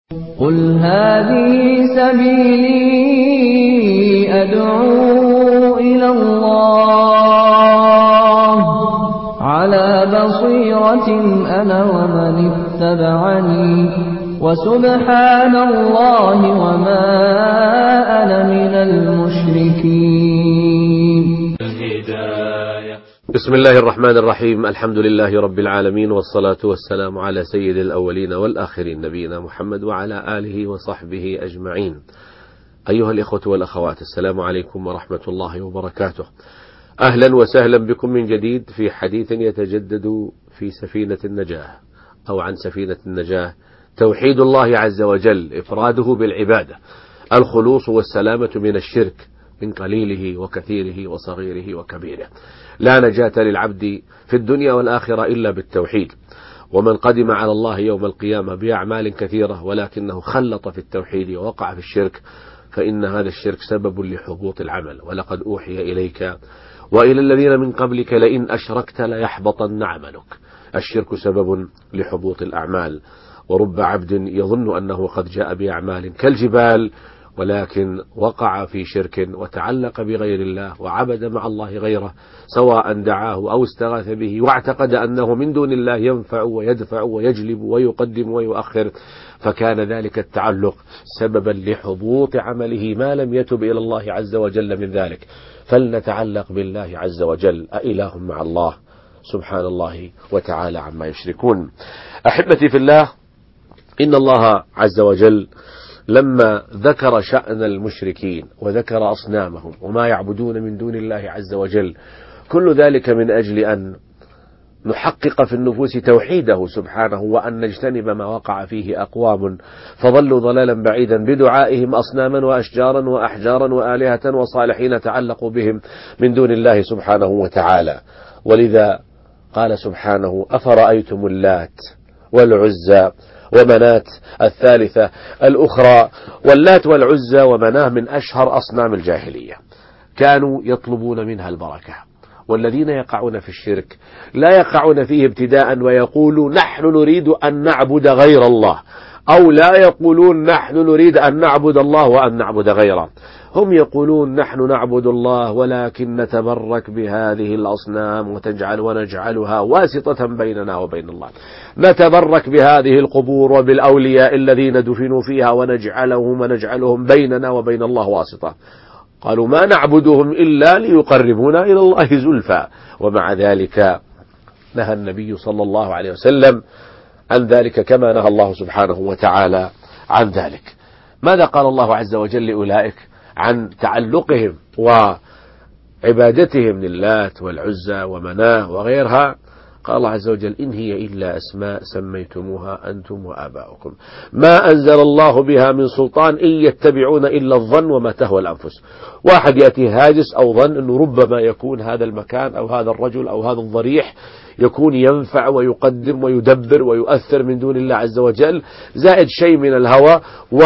قل هذه سبيلي أدعو إلى الله على بصيرة أنا ومن اتبعني وسبحان الله وما أنا من المشركين. بسم الله الرحمن الرحيم. الحمد لله رب العالمين، والصلاة والسلام على سيد الأولين والآخرين نبينا محمد وعلى آله وصحبه أجمعين. أيها الإخوة والأخوات، السلام عليكم ورحمة الله وبركاته. أهلا وسهلا بكم من جديد في حديث يتجدد في سفينة النجاة، أو عن سفينة النجاة: توحيد الله عز وجل، إفراده بالعبادة، الخلوص والسلامة من الشرك، من قليله وكثيره وصغيره وكبيره. لا نجاة للعبد في الدنيا والآخرة إلا بالتوحيد. ومن قدم على الله يوم القيامة بأعمال كثيرة ولكنه خلط في التوحيد ووقع في الشرك، فإن هذا الشرك سبب لحبوط العمل. ولقد أوحي إليك وإلى الذين من قبلك لئن أشركت ليحبطن عملك. الشرك سبب لحبوط الأعمال، ورب عبد يظن أنه قد جاء بأعمال كالجبال ولكن وقع في شرك وتعلق بغير الله وعبد مع الله غيره، سواء دعاه أو استغاث به، واعتقد أنه من دون الله ينفع ويدفع ويجلب ويقدم ويؤخر، فكان ذلك التعلق سببا لحبوط عمله ما لم يتب إلى الله عز وجل من ذلك. فلنتعلق بالله عز وجل. أإله مع الله؟ سبحان الله وتعالى عما يشركون. أحبتي في الله، إن الله عز وجل لما ذكر شأن المشركين وذكر أصنامهم وما يعبدون من دون الله عز وجل، كل ذلك من أجل أن نحقق في النفوس توحيده سبحانه، وأن نجتنب ما وقع فيه أقوام فضلوا ضلالا بعيدا بدعائهم أصناما وأشجارا وأحجارا وآلهة وصالحين تعلقوا بهم من دون الله سبحانه وتعالى. ولذا قال سبحانه: أفرأيتم اللات والعزى ومناة الثالثة الأخرى. واللات والعزى ومناه من أشهر أصنام الجاهلية، كانوا يطلبون منها البركة. والذين يقعون في الشرك لا يقعون فيه ابتداء ويقولوا نحن نريد أن نعبد غير الله، أو لا يقولون نحن نريد أن نعبد الله وأن نعبد غيره. هم يقولون نحن نعبد الله ولكن نتبرك بهذه الأصنام ونجعلها واسطة بيننا وبين الله. نتبرك بهذه القبور وبالأولياء الذين دفنوا فيها ونجعلهم بيننا وبين الله واسطة. قالوا ما نعبدهم إلا ليقربونا إلى الله زلفى. ومع ذلك نهى النبي صلى الله عليه وسلم عن ذلك، كما نهى الله سبحانه وتعالى عن ذلك. ماذا قال الله عز وجل لأولئك عن تعلقهم وعبادتهم للات والعزى ومناه وغيرها؟ قال الله عز وجل: إن هي إلا أسماء سميتموها أنتم وآباؤكم ما أنزل الله بها من سلطان إن يتبعون إلا الظن وما تهوى الأنفس. واحد يأتي هاجس أو ظن أنه ربما يكون هذا المكان أو هذا الرجل أو هذا الضريح يكون ينفع ويقدم ويدبر ويؤثر من دون الله عز وجل، زائد شيء من الهوى.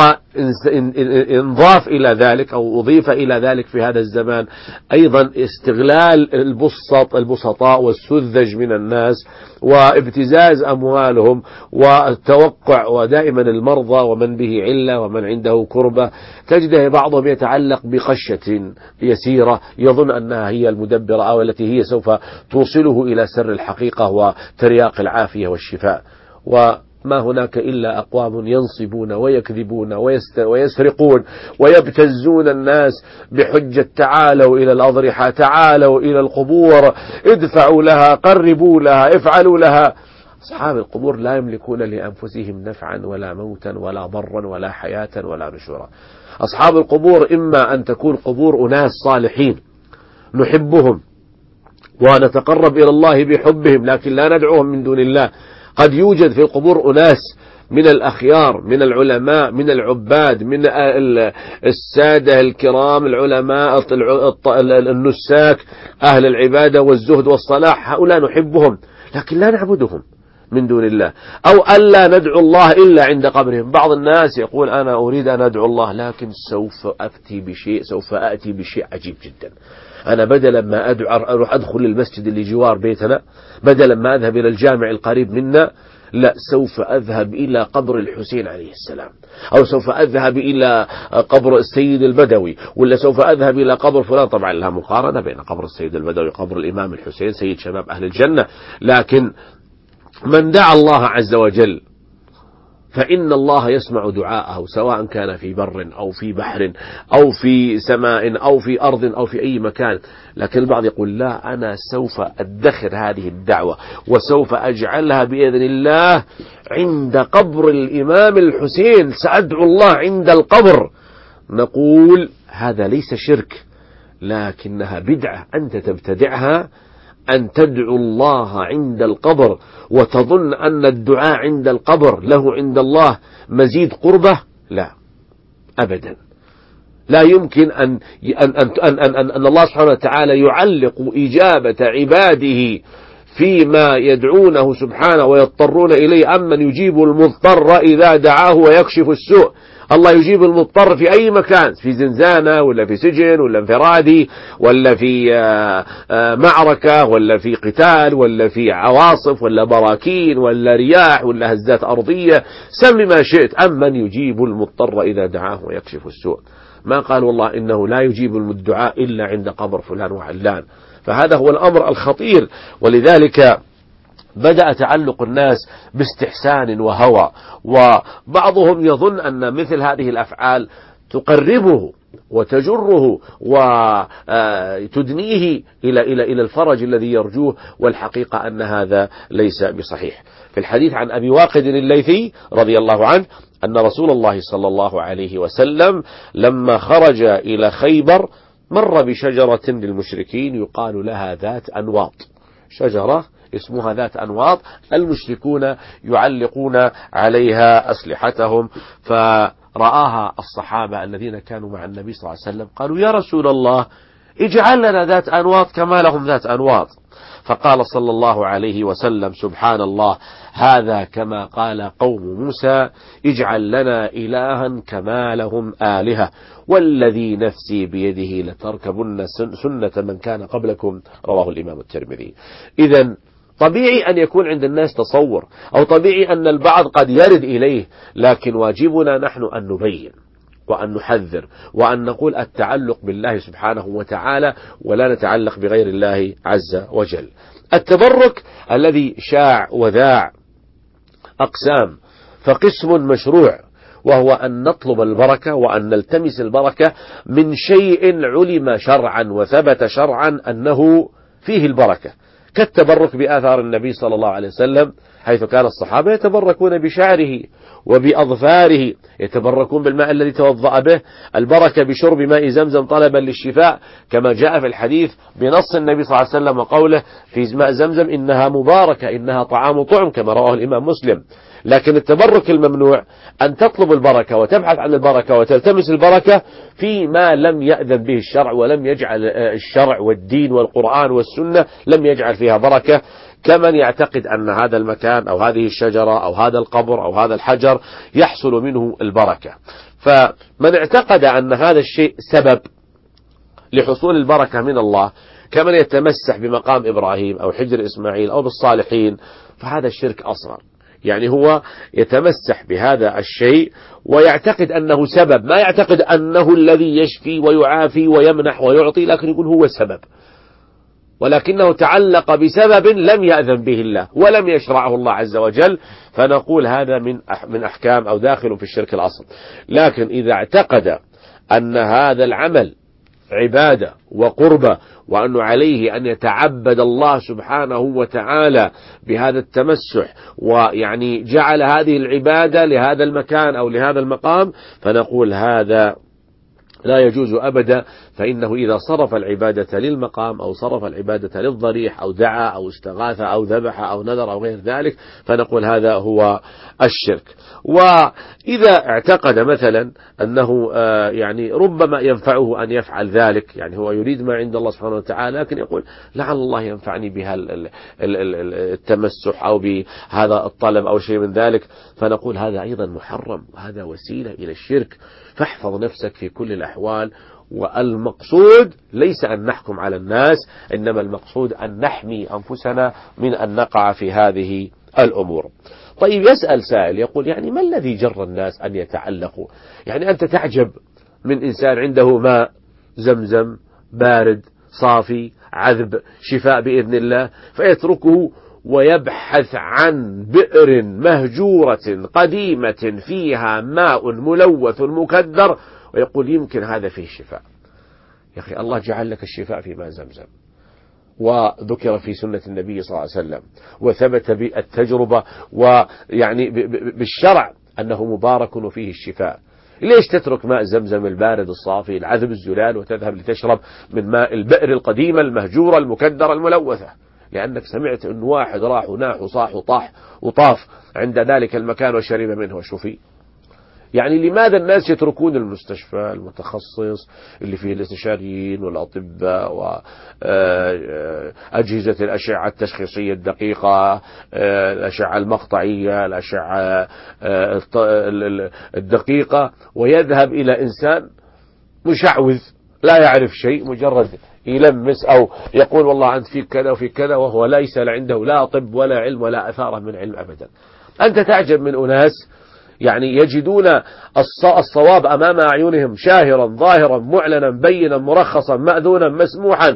وانضاف إلى ذلك أو أضيف إلى ذلك في هذا الزمان أيضا استغلال البسطاء والسذج من الناس وابتزاز أموالهم والتوقع، ودائما المرضى ومن به علة ومن عنده كربة تجده بعضهم يتعلق بقشة يسيرة يظن أنها هي المدبرة أو التي هي سوف توصله إلى سر الحقيقة وترياق العافية والشفاء. وما هناك إلا أقوام ينصبون ويكذبون ويسرقون ويبتزون الناس بحجة تعالوا إلى الأضرحة، تعالوا إلى القبور، ادفعوا لها، قربوا لها، افعلوا لها. أصحاب القبور لا يملكون لأنفسهم نفعا ولا موتا ولا ضرا ولا حياة ولا نشورا. أصحاب القبور إما أن تكون قبور أناس صالحين نحبهم ونتقرب إلى الله بحبهم لكن لا ندعوهم من دون الله. قد يوجد في القبور أناس من الأخيار، من العلماء، من العباد، من السادة الكرام، العلماء، النساك، أهل العبادة والزهد والصلاح، هؤلاء نحبهم لكن لا نعبدهم من دون الله. أو ألا ندعو الله إلا عند قبرهم. بعض الناس يقول أنا أريد أن أدعو الله لكن سوف أأتي بشيء عجيب جدا. أنا بدلا ما أروح أدخل المسجد اللي جوار بيتنا، بدلا ما أذهب إلى الجامع القريب منا، لا، سوف أذهب إلى قبر الحسين عليه السلام، أو سوف أذهب إلى قبر السيد البدوي، ولا سوف أذهب إلى قبر فلان. طبعا لها مقارنة بين قبر السيد البدوي وقبر الإمام الحسين سيد شباب أهل الجنة، لكن من دعا الله عز وجل فإن الله يسمع دعاءه، سواء كان في بر أو في بحر أو في سماء أو في أرض أو في أي مكان. لكن البعض يقول لا، أنا سوف أدخر هذه الدعوة وسوف أجعلها بإذن الله عند قبر الإمام الحسين، سأدعو الله عند القبر. نقول هذا ليس شرك، لكنها بدعة أنت تبتدعها، أن تدعو الله عند القبر وتظن أن الدعاء عند القبر له عند الله مزيد قربة. لا أبدا، لا يمكن أن الله سبحانه وتعالى يعلق إجابة عباده فيما يدعونه سبحانه ويضطرون إليه، أمن يجيب المضطر إذا دعاه ويكشف السوء. الله يجيب المضطر في أي مكان، في زنزانة ولا في سجن ولا انفرادي ولا في معركة ولا في قتال ولا في عواصف ولا براكين ولا رياح ولا هزات أرضية، سم ما شئت. أمن يجيب المضطر إذا دعاه ويكشف السوء. ما قال والله إنه لا يجيب الدعاء إلا عند قبر فلان وعلان. فهذا هو الأمر الخطير، ولذلك بدأ تعلق الناس باستحسان وهوى، وبعضهم يظن أن مثل هذه الأفعال تقربه وتجره وتدنيه إلى الفرج الذي يرجوه، والحقيقة أن هذا ليس بصحيح. في الحديث عن أبي واقد الليثي رضي الله عنه أن رسول الله صلى الله عليه وسلم لما خرج إلى خيبر مر بشجرة للمشركين يقال لها ذات أنواط، شجرة اسمها ذات أنواط، المشركون يعلقون عليها أسلحتهم. فرآها الصحابة الذين كانوا مع النبي صلى الله عليه وسلم قالوا يا رسول الله اجعل لنا ذات أنواط كما لهم ذات أنواط. فقال صلى الله عليه وسلم سبحان الله، هذا كما قال قوم موسى اجعل لنا إلها كما لهم آلهة، والذي نفسي بيده لتركبن سنة من كان قبلكم، رواه الإمام الترمذي. إذن طبيعي أن يكون عند الناس تصور، أو طبيعي أن البعض قد يرد إليه، لكن واجبنا نحن أن نبين وأن نحذر وأن نقول التعلق بالله سبحانه وتعالى ولا نتعلق بغير الله عز وجل. التبرك الذي شاع وذاع أقسام، فقسم مشروع وهو أن نطلب البركة وأن نلتمس البركة من شيء علم شرعا وثبت شرعا أنه فيه البركة، كالتبرك بآثار النبي صلى الله عليه وسلم، حيث كان الصحابة يتبركون بشعره وبأظفاره، يتبركون بالماء الذي توضأ به، البركة بشرب ماء زمزم طلبا للشفاء، كما جاء في الحديث بنص النبي صلى الله عليه وسلم وقوله في ماء زمزم إنها مباركة إنها طعام طعم، كما رواه الإمام مسلم. لكن التبرك الممنوع أن تطلب البركة وتبحث عن البركة وتلتمس البركة فيما لم يأذن به الشرع، ولم يجعل الشرع والدين والقرآن والسنة لم يجعل فيها بركة، كمن يعتقد أن هذا المكان أو هذه الشجرة أو هذا القبر أو هذا الحجر يحصل منه البركة. فمن اعتقد أن هذا الشيء سبب لحصول البركة من الله، كمن يتمسح بمقام إبراهيم أو حجر إسماعيل أو بالصالحين، فهذا الشرك أصغر. يعني هو يتمسح بهذا الشيء ويعتقد أنه سبب، ما يعتقد أنه الذي يشفي ويعافي ويمنح ويعطي، لكن يقول هو سبب، ولكنه تعلق بسبب لم يأذن به الله ولم يشرعه الله عز وجل، فنقول هذا من أحكام أو داخل في الشرك الأصل. لكن إذا اعتقد أن هذا العمل عبادة وقربة وأنه عليه أن يتعبد الله سبحانه وتعالى بهذا التمسح، ويعني جعل هذه العبادة لهذا المكان أو لهذا المقام، فنقول هذا لا يجوز أبدا، فإنه إذا صرف العبادة للمقام أو صرف العبادة للضريح أو دعا أو استغاث أو ذبح أو نذر أو غير ذلك، فنقول هذا هو الشرك. وإذا اعتقد مثلا أنه يعني ربما ينفعه أن يفعل ذلك، يعني هو يريد ما عند الله سبحانه وتعالى، لكن يقول لعل الله ينفعني بها التمسح أو بهذا الطلب أو شيء من ذلك، فنقول هذا أيضا محرم وهذا وسيلة إلى الشرك. فاحفظ نفسك في كل الأحوال، والمقصود ليس أن نحكم على الناس، إنما المقصود أن نحمي أنفسنا من أن نقع في هذه الأمور. طيب يسأل سائل يقول يعني ما الذي جر الناس أن يتعلقوا؟ يعني أنت تعجب من إنسان عنده ماء زمزم بارد صافي عذب شفاء بإذن الله، فيتركه ويبحث عن بئر مهجورة قديمة فيها ماء ملوث مكدر، ويقول يمكن هذا فيه شفاء. يا أخي الله جعل لك الشفاء في ماء زمزم، وذكر في سنة النبي صلى الله عليه وسلم، وثبت بالتجربة ويعني بالشرع أنه مبارك وفيه الشفاء. ليش تترك ماء زمزم البارد الصافي العذب الزلال وتذهب لتشرب من ماء البئر القديمة المهجورة المكدرة الملوثة؟ لأنك سمعت أن واحد راح وناح وصاح وطاح وطاف عند ذلك المكان وشرب منه وشفي. يعني لماذا الناس يتركون المستشفى المتخصص اللي فيه الاستشاريين والأطباء وأجهزة الأشعة التشخيصية الدقيقة، الأشعة المقطعية، الأشعة الدقيقة، ويذهب إلى إنسان مشعوذ لا يعرف شيء، مجرد يلمس أو يقول والله أنت فيك كذا وفيك كذا، وهو ليس عنده لا طب ولا علم ولا أثار من علم أبدا. أنت تعجب من أناس يعني يجدون الصواب أمام أعينهم شاهرا ظاهرا معلنا بينا مرخصا مأذونا مسموحا،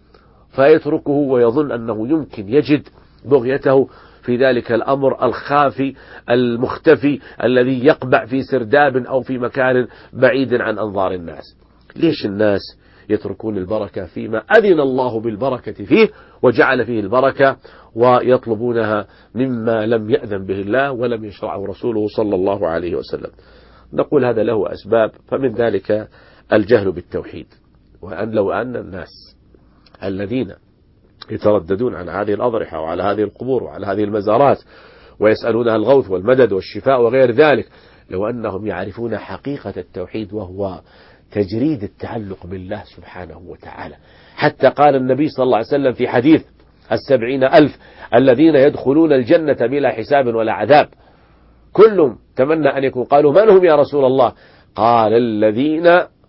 فيتركه ويظن أنه يمكن يجد بغيته في ذلك الأمر الخافي المختفي الذي يقبع في سرداب أو في مكان بعيد عن أنظار الناس. ليش الناس يتركون البركة فيما أذن الله بالبركة فيه وجعل فيه البركة، ويطلبونها مما لم يأذن به الله ولم يشرعه رسوله صلى الله عليه وسلم؟ نقول هذا له أسباب، فمن ذلك الجهل بالتوحيد، وأن لو أن الناس الذين يترددون عن هذه الأضرحة وعلى هذه القبور وعلى هذه المزارات ويسألونها الغوث والمدد والشفاء وغير ذلك، لو أنهم يعرفون حقيقة التوحيد وهو تجريد التعلق بالله سبحانه وتعالى. حتى قال النبي صلى الله عليه وسلم في حديث 70,000 الذين يدخلون الجنة بلا حساب ولا عذاب، كلهم تمنى أن يكون. قالوا من هم يا رسول الله؟ قال الذين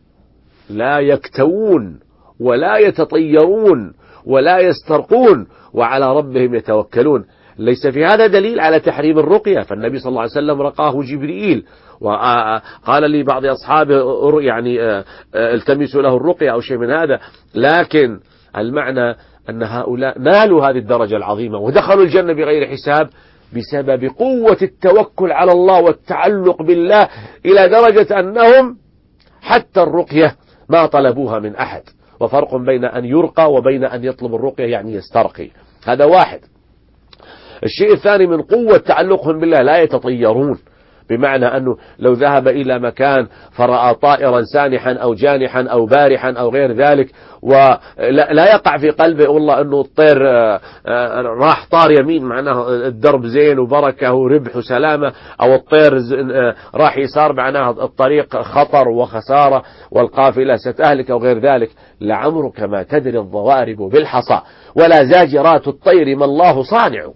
لا يكتوون ولا يتطيرون ولا يسترقون وعلى ربهم يتوكلون. ليس في هذا دليل على تحريم الرقية، فالنبي صلى الله عليه وسلم رقاه جبريل، وقال لي بعض أصحابه يعني التمسوا له الرقية أو شيء من هذا، لكن المعنى أن هؤلاء نالوا هذه الدرجة العظيمة ودخلوا الجنة بغير حساب بسبب قوة التوكل على الله والتعلق بالله، إلى درجة أنهم حتى الرقية ما طلبوها من أحد. وفرق بين أن يرقى وبين أن يطلب الرقية يعني يسترقي، هذا واحد. الشيء الثاني من قوة تعلقهم بالله لا يتطيرون، بمعنى أنه لو ذهب إلى مكان فرأى طائرا سانحا أو جانحا أو بارحا أو غير ذلك، ولا يقع في قلبه والله أنه الطير راح طار يمين معناه الدرب زين وبركة وربح وسلامة، أو الطير راح يسار معناه الطريق خطر وخسارة والقافلة ستهلك أو غير ذلك. لعمرك ما تدري الضوارب بالحصى ولا زاجرات الطير ما الله صانع.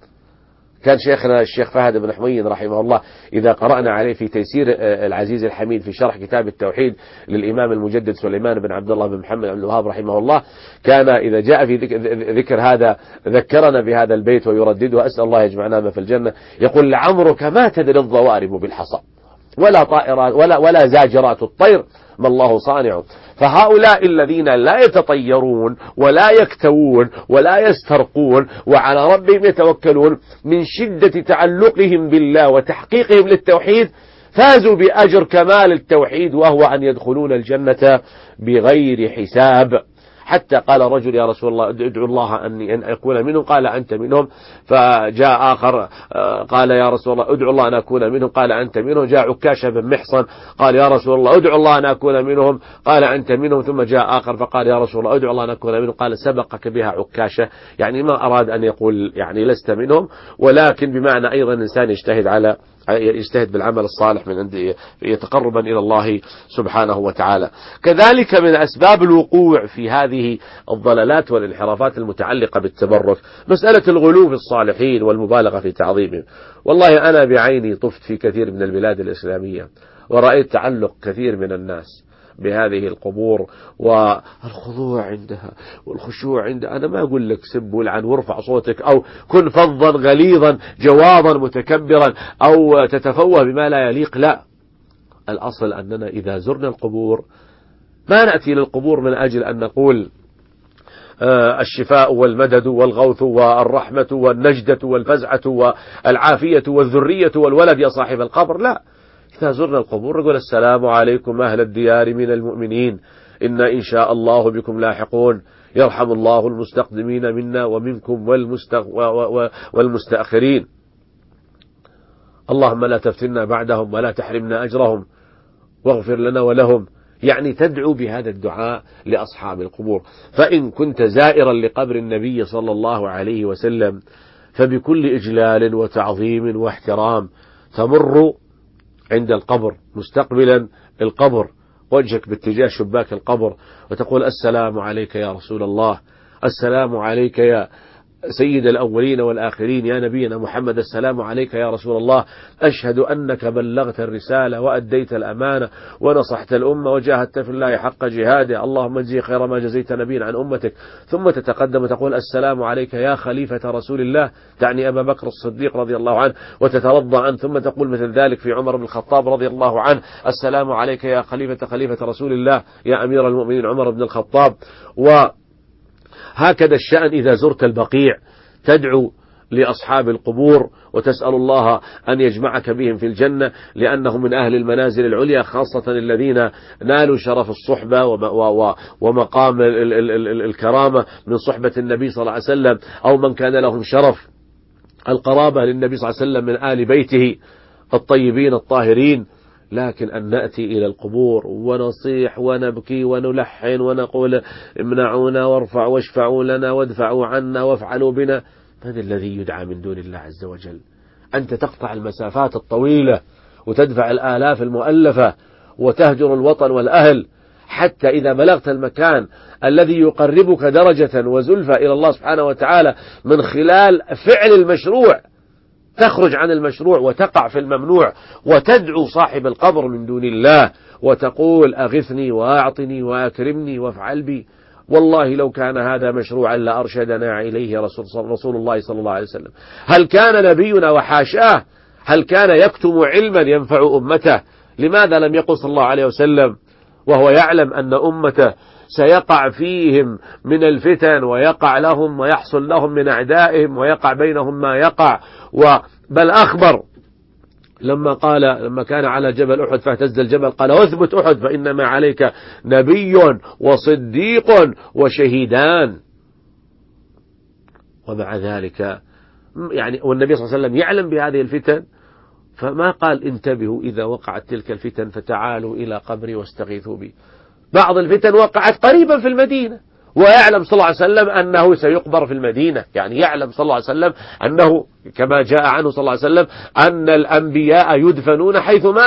كان شيخنا الشيخ فهد بن حميد رحمه الله إذا قرأنا عليه في تيسير العزيز الحميد في شرح كتاب التوحيد للإمام المجدد سليمان بن عبد الله بن محمد بن الوهاب رحمه الله، كان إذا جاء في ذكر هذا ذكرنا بهذا البيت ويردده، أسأل الله يجمعنا في الجنة. يقول لعمرك ما تدري الضوارب بالحصى ولا طائرات ولا زاجرات الطير ما الله صانع. فهؤلاء الذين لا يتطيرون ولا يكتوون ولا يسترقون وعلى ربهم يتوكلون، من شدة تعلقهم بالله وتحقيقهم للتوحيد فازوا بأجر كمال التوحيد، وهو أن يدخلون الجنة بغير حساب. حتى قال رجل يا رسول الله ادعو الله أن أكون منهم، قال أنت منهم. فجاء آخر قال يا رسول الله ادعو الله أن أكون منهم، قال أنت منهم. جاء عكاشة بن محصن قال يا رسول الله ادعو الله أن أكون منهم، قال أنت منهم. ثم جاء آخر فقال يا رسول الله ادعو الله أن أكون منهم، قال سبقك بها عكاشة، يعني ما أراد أن يقول يعني لست منهم، ولكن بمعنى أيضا إنسان يجتهد بالعمل الصالح من عند يتقربا إلى الله سبحانه وتعالى. كذلك من أسباب الوقوع في هذه الضلالات والانحرافات المتعلقة بالتبرك مسألة الغلو في الصالحين والمبالغة في تعظيمهم. والله أنا بعيني طفت في كثير من البلاد الإسلامية ورأيت تعلق كثير من الناس بهذه القبور والخضوع عندها والخشوع عندها. أنا ما أقول لك سب والعن وارفع صوتك أو كن فظا غليظا جواظا متكبرا أو تتفوه بما لا يليق، لا. الأصل أننا إذا زرنا القبور ما نأتي للقبور من أجل أن نقول الشفاء والمدد والغوث والرحمة والنجدة والفزعة والعافية والذرية والولد يا صاحب القبر، لا. إذا زرنا القبور نقول السلام عليكم أهل الديار من المؤمنين، إنا إن شاء الله بكم لاحقون، يرحم الله المستقدمين منا ومنكم والمستأخرين، اللهم لا تفتنا بعدهم ولا تحرمنا أجرهم واغفر لنا ولهم. يعني تدعو بهذا الدعاء لأصحاب القبور. فإن كنت زائرا لقبر النبي صلى الله عليه وسلم فبكل إجلال وتعظيم واحترام تمر عند القبر مستقبلا القبر، وجهك باتجاه شباك القبر، وتقول السلام عليك يا رسول الله، السلام عليك يا سيد الأولين والآخرين، يا نبينا محمد، السلام عليك يا رسول الله، أشهد أنك بلغت الرسالة وأديت الأمانة ونصحت الأمة وجاهدت في الله حق جهاده، اللهم اجزي خير ما جزيت نبيا عن أمتك. ثم تتقدم وتقول السلام عليك يا خليفة رسول الله، تعني أبا بكر الصديق رضي الله عنه، وتترضى عنه. ثم تقول مثل ذلك في عمر بن الخطاب رضي الله عنه، السلام عليك يا خليفة رسول الله، يا أمير المؤمنين عمر بن الخطاب. هكذا الشأن إذا زرت البقيع، تدعو لأصحاب القبور وتسأل الله أن يجمعك بهم في الجنة، لأنهم من أهل المنازل العليا، خاصة الذين نالوا شرف الصحبة ومقام الكرامة من صحبة النبي صلى الله عليه وسلم، أو من كان لهم شرف القرابة للنبي صلى الله عليه وسلم من آل بيته الطيبين الطاهرين. لكن أن نأتي إلى القبور ونصيح ونبكي ونلحن ونقول امنعونا وارفعوا واشفعوا لنا وادفعوا عنا وافعلوا بنا، هذا الذي يدعى من دون الله عز وجل. أنت تقطع المسافات الطويلة وتدفع الآلاف المؤلفة وتهجر الوطن والأهل، حتى إذا بلغت المكان الذي يقربك درجة وزلفة إلى الله سبحانه وتعالى من خلال فعل المشروع، تخرج عن المشروع وتقع في الممنوع وتدعو صاحب القبر من دون الله وتقول أغثني وأعطني وأكرمني وافعل بي. والله لو كان هذا مشروعا لأرشدنا إليه رسول الله صلى الله عليه وسلم. هل كان نبينا وحاشاه هل كان يكتم علما ينفع أمته؟ لماذا لم يقل صلى الله عليه وسلم وهو يعلم أن أمته سيقع فيهم من الفتن ويقع لهم ويحصل لهم من أعدائهم ويقع بينهم ما يقع، بل أخبر لما كان على جبل أحد فاهتز الجبل قال واثبت أحد فإنما عليك نبي وصديق وشهيدان. ومع ذلك يعني والنبي صلى الله عليه وسلم يعلم بهذه الفتن، فما قال انتبهوا إذا وقعت تلك الفتن فتعالوا إلى قبري واستغيثوا بي. بعض الفتن وقعت قريبا في المدينة ويعلم صلى الله عليه وسلم أنه سيقبر في المدينة، يعني يعلم صلى الله عليه وسلم أنه كما جاء عنه صلى الله عليه وسلم أن الأنبياء يدفنون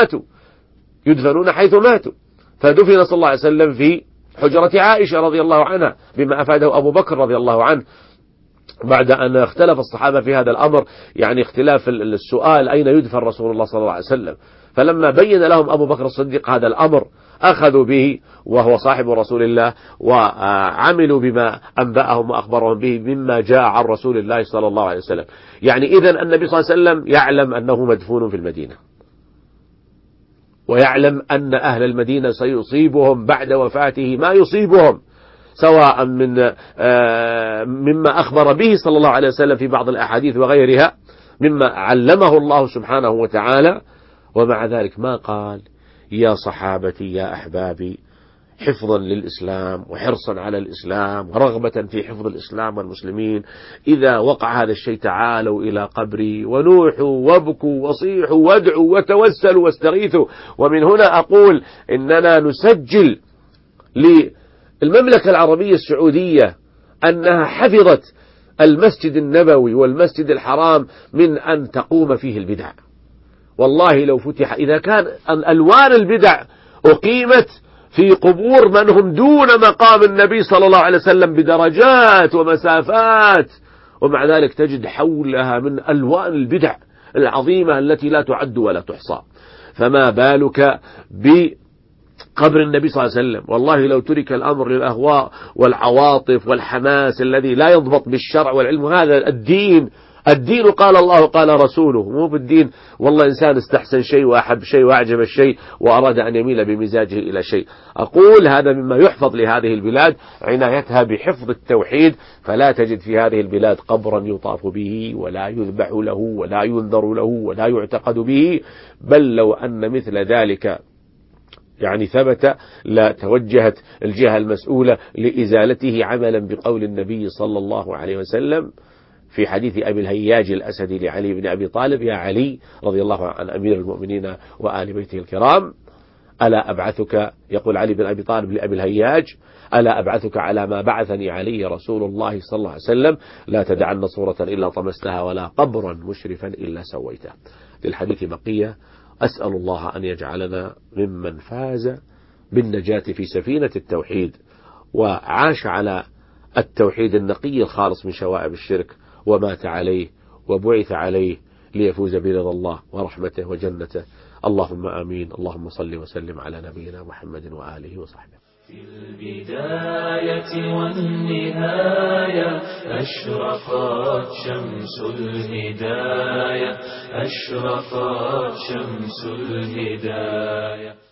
حيث ماتوا، فدفن صلى الله عليه وسلم في حجرة عائشة رضي الله عنها بما أفاده أبو بكر رضي الله عنه، بعد أن اختلف الصحابة في هذا الأمر، يعني اختلاف السؤال أين يدفن رسول الله صلى الله عليه وسلم. فلما بين لهم أبو بكر الصديق هذا الأمر أخذوا به وهو صاحب رسول الله وعملوا بما أنبأهم وأخبرهم به مما جاء عن رسول الله صلى الله عليه وسلم. يعني إذن النبي صلى الله عليه وسلم يعلم أنه مدفون في المدينة، ويعلم أن أهل المدينة سيصيبهم بعد وفاته ما يصيبهم، سواء مما أخبر به صلى الله عليه وسلم في بعض الأحاديث وغيرها مما علمه الله سبحانه وتعالى. ومع ذلك ما قال يا صحابتي يا أحبابي حفظا للإسلام وحرصا على الإسلام ورغبة في حفظ الإسلام والمسلمين، إذا وقع هذا الشيء تعالوا إلى قبري ونوحوا وابكوا وصيحوا وادعوا وتوسلوا واستغيثوا. ومن هنا أقول إننا نسجل للمملكة العربية السعودية أنها حفظت المسجد النبوي والمسجد الحرام من أن تقوم فيه البدع. والله لو فتح، إذا كان ألوان البدع أقيمت في قبور من هم دون مقام النبي صلى الله عليه وسلم بدرجات ومسافات، ومع ذلك تجد حولها من ألوان البدع العظيمة التي لا تعد ولا تحصى، فما بالك قبر النبي صلى الله عليه وسلم. والله لو ترك الأمر للأهواء والعواطف والحماس الذي لا يضبط بالشرع والعلم، هذا الدين قال الله قال رسوله، مو بالدين والله إنسان استحسن شيء وأحب شيء وأعجب الشيء وأراد أن يميل بمزاجه إلى شيء. أقول هذا مما يحفظ لهذه البلاد عنايتها بحفظ التوحيد، فلا تجد في هذه البلاد قبرا يطاف به ولا يذبح له ولا ينذر له ولا يعتقد به، بل لو أن مثل ذلك ثبت لا توجهت الجهة المسؤولة لإزالته عملا بقول النبي صلى الله عليه وسلم في حديث أبي الهياج الأسدي لعلي بن أبي طالب: يا علي رضي الله عن أمير المؤمنين وآل بيته الكرام، ألا أبعثك، يقول علي بن أبي طالب لأبي الهياج: ألا أبعثك على ما بعثني عليه رسول الله صلى الله عليه وسلم، لا تدعن صورة إلا طمستها ولا قبرا مشرفا إلا سويته. للحديث بقية. أسأل الله أن يجعلنا ممن فاز بالنجاة في سفينة التوحيد وعاش على التوحيد النقي الخالص من شوائب الشرك ومات عليه وبعث عليه ليفوز برضا الله ورحمته وجنته. اللهم آمين. اللهم صل وسلم على نبينا محمد وآله وصحبه. في البداية والنهاية أشرقت شمس الهداية، أشرقت شمس الهداية.